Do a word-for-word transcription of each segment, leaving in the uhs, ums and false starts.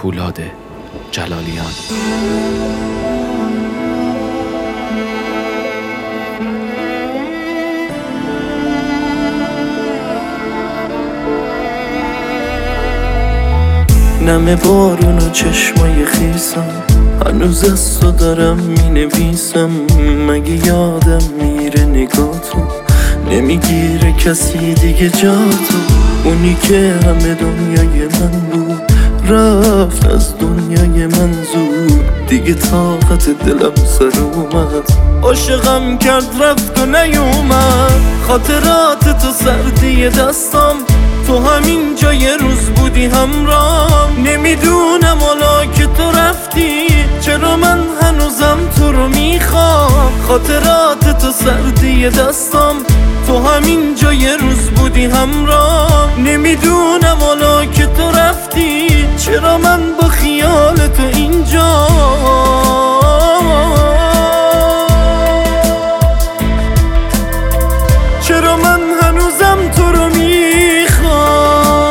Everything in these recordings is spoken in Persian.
پولاد جلالیان. نم بارون و چشمای خیسم هنوز از تو دارم می نویسم. مگه یادم میره نگاتو نمیگیره کسی دیگه جاتو. اونی که همه دنیای من بود رفت از دنیای من زود. دیگه طاقت دلم سر اومد عاشقم کرد رفت و نیومد. خاطرات تو سردی دستم تو همین جا یه روز بودی همراه. نمیدونم حالا که تو رفتی چرا من هنوزم تو رو میخوام. خاطرات تو سردی دستم تو همین جا یه روز بودی همراه. نمیدونم حالا که تو رفتی چرا من با خیال تو اینجا. چرا من هنوزم تو رو میخوام.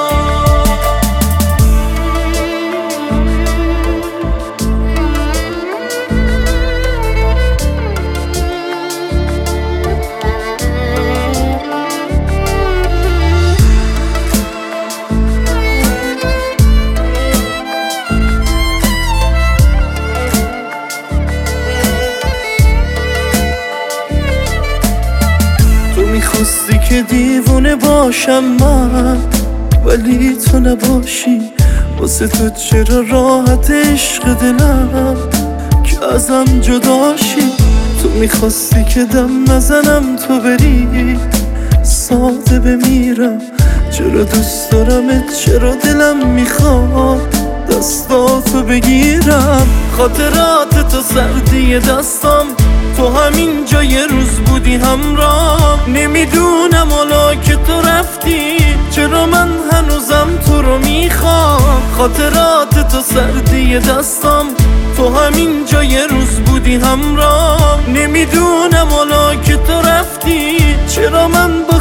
میخواستی که دیوونه باشم من ولی تو نباشی. واسه تو چرا راحت عشق دلم که ازم جداشی. تو میخواستی که دم نزنم تو بری ساده بمیرم. چرا دوست دارمت چرا دلم میخواد دستاتو بگیرم. خاطرات تو سردی دستم تو همین جا یه روز بودی همراه. نمیدونم حالا که تو رفتی چرا من هنوزم تو رو میخوام. خاطرات تو سردی دستم تو همین جا یه روز بودی همراه. نمیدونم حالا که تو رفتی چرا من